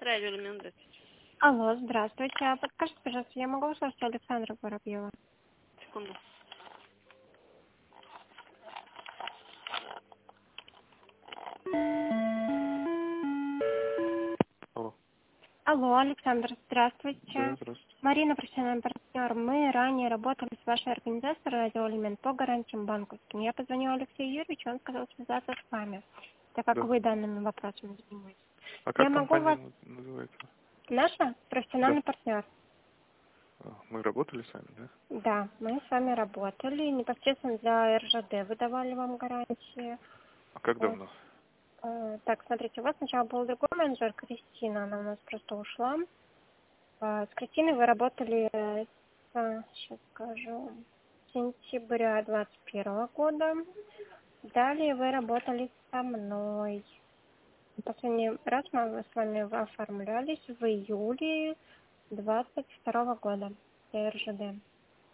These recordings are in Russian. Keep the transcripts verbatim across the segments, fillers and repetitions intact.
Радиоэлемент, здравствуйте. Алло, здравствуйте. А подскажите, пожалуйста, я могу услышать Александра Воробьева? Секунду. Алло. Алло, Александр, здравствуйте. Да, здравствуйте. Марина, профессиональный партнер. Мы ранее работали с вашей организацией «Радиоэлемент» по гарантиям банковским. Я позвонила Алексею Юрьевичу, он сказал связаться с вами, так как Да. вы данными вопросами занимаетесь. А Я как могу компания вас... на- называется? Наша Да. профессиональный партнер. А, Мы работали с вами, да? Да, мы с вами работали. Непосредственно для эр жэ дэ выдавали вам гарантии. А как Вот. давно? Э, Так, смотрите, у вас сначала был другой менеджер, Кристина, она у нас просто ушла. А, С Кристиной вы работали, э, с, сейчас скажу, сентября двадцать первого года. Далее вы работали со мной. Последний раз мы с вами оформлялись в июле двадцать второго года для эр жэ дэ.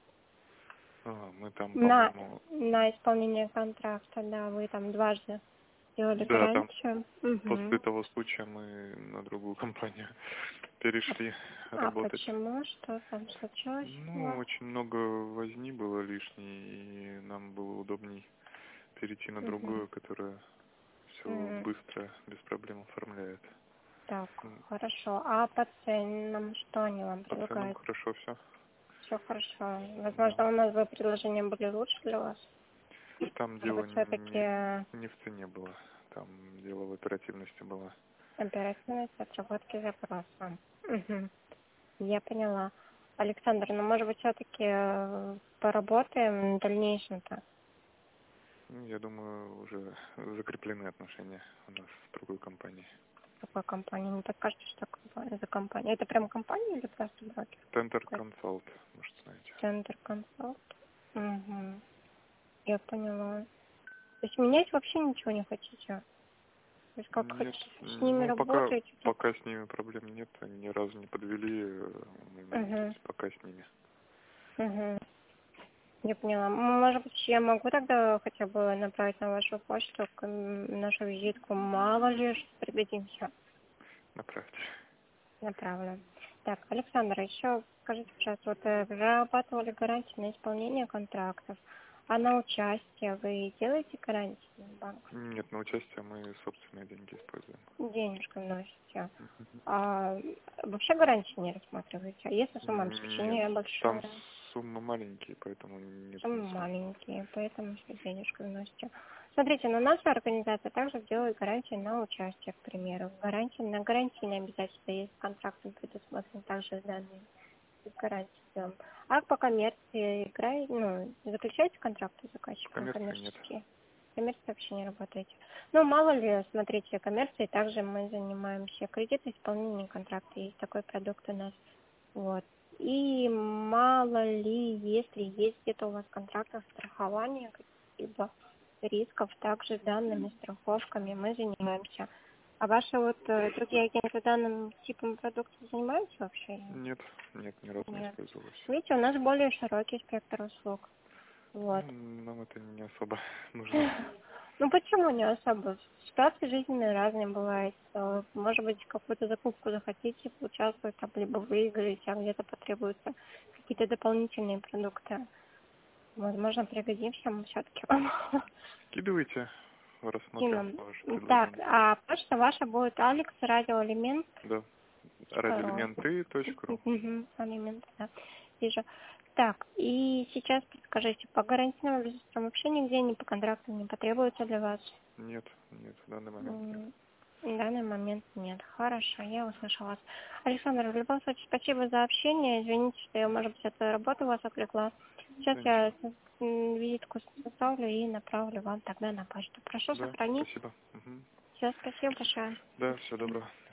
А, мы там, На, по-моему... на исполнение контракта, да, вы там дважды делали Да, там гарантию. после Угу. того случая мы на другую компанию перешли А работать. почему? Что там случилось у Ну, вас? очень много возни было лишней, и нам было удобней перейти на Угу. другую, которая все М, быстро, без проблем оформляет. Так, М, хорошо. А по ценам что они вам По ценам предлагают? хорошо все. Все хорошо. Да. Возможно, у нас бы предложения были лучше для вас. Там Может дело быть, все-таки не, не в цене было, там дело в оперативности было. оперативность отработки запроса. Угу. Я поняла. Александр, ну, может быть, все-таки поработаем в дальнейшем-то? Ну, я думаю, уже закреплены отношения у нас с другой компанией. Какой компании? Не подскажете, что компания, за компания? Это прям компания или просто брокер? Тендер Какой? консалт, может, знаете. Центр консалт. Угу. Я поняла. То есть менять вообще ничего не хотите? То есть как Нет, хотите с ними ну пока работаете? Так... пока с ними проблем нет, они ни разу не подвели, э, именно, то Угу. есть пока с ними. Угу. Я поняла. Может быть, я могу тогда хотя бы направить на вашу почту к- нашу визитку? Мало ли, что пригодимся. Направьте. Направлю. Так, Александр, еще скажите, пожалуйста, вот э, разрабатывали гарантии на исполнение контрактов, а на участие вы делаете гарантии на банк? Нет, на участие мы собственные деньги используем. Денежку вносите. Мгм. А вообще гарантии не рассматриваете? А если сумма Нет, обеспечения там большая? суммы маленькие, поэтому нет Суммы смысла. маленькие, поэтому все денежку вносите. Смотрите, но наша организация также делает гарантии на участие, к примеру. Гарантии на гарантийные обязательства есть контрактом предусмотрены также данные с гарантией. А по коммерции играете, ну, заключаете контракты с По заказчиком коммерции нет. коммерческие? Коммерции вообще не работаете. Ну, мало ли, смотрите, коммерцией также мы занимаемся. Кредиты, исполнение контракта, есть такой продукт у нас. Вот. И мало ли, если есть где-то у вас контрактов страхования, каких-либо рисков, также данными страховками мы занимаемся. А ваши вот э, другие агенты данным типом продуктов занимаются вообще? Нет, нет, ни разу не Нет. использовалось. Видите, у нас более широкий спектр услуг. Вот. Ну, нам это не особо нужно. Ну почему не особо? Ситуации жизненные разные бывают. Э, Может быть, какую-то закупку захотите поучаствовать, там, либо выиграете, а где-то потребуются какие-то дополнительные продукты. Возможно, пригодимся мы все-таки вам. Скидывайте, рассмотрим Скинем. ваше Так, предложение. а почта ваша будет Алекс, радиоэлемент. Да. Ру. радиоэлементы точка ру. Мгм, элемент, да. Вижу. Так, и сейчас подскажите, по гарантийному обязательствам вообще нигде, ни по контракту не потребуется для вас? Нет, нет, в данный момент нет. М, В данный момент нет. Хорошо, я услышала вас. Александр, в любом случае, спасибо за общение. Извините, что я, может быть, от работы вас отвлекла. Сейчас Да, я ничего. м, визитку составлю и направлю вам тогда на почту. Прошу Да, сохранить. спасибо. Мгм. Все, спасибо большое. Да, До всего свидания. доброго.